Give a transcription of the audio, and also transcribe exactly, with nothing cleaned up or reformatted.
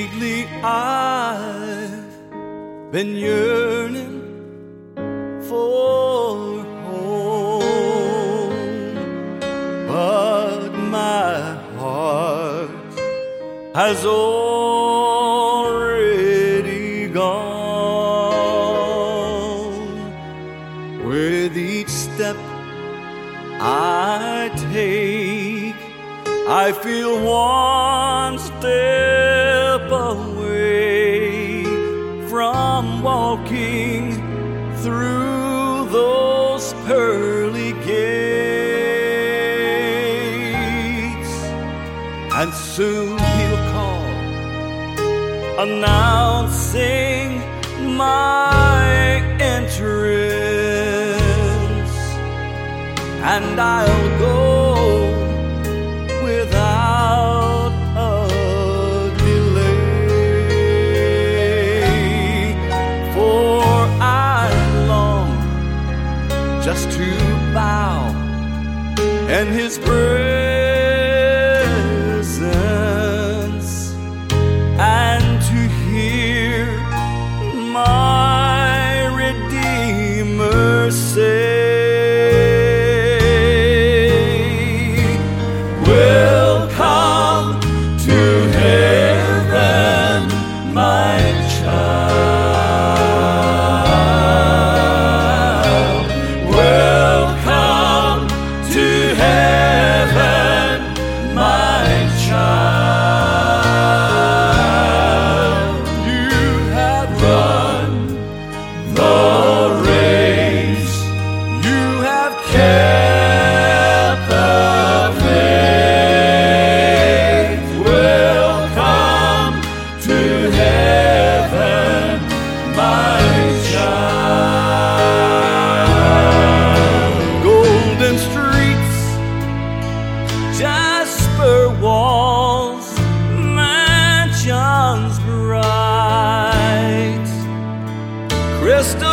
lately I've been yearning for home, but my heart has already gone. With each step I take, I feel one step away from walking through those pearly gates. And soon he'll call, announcing my entrance, and I'll go without a delay, for I long just to bow in his presence and to hear my Redeemer say, "Welcome to heaven, my child. Welcome to heaven, my child. You have run the race, you have kept the faith. Welcome to heaven, my child." Golden streets, jasper walls, mansions bright, crystal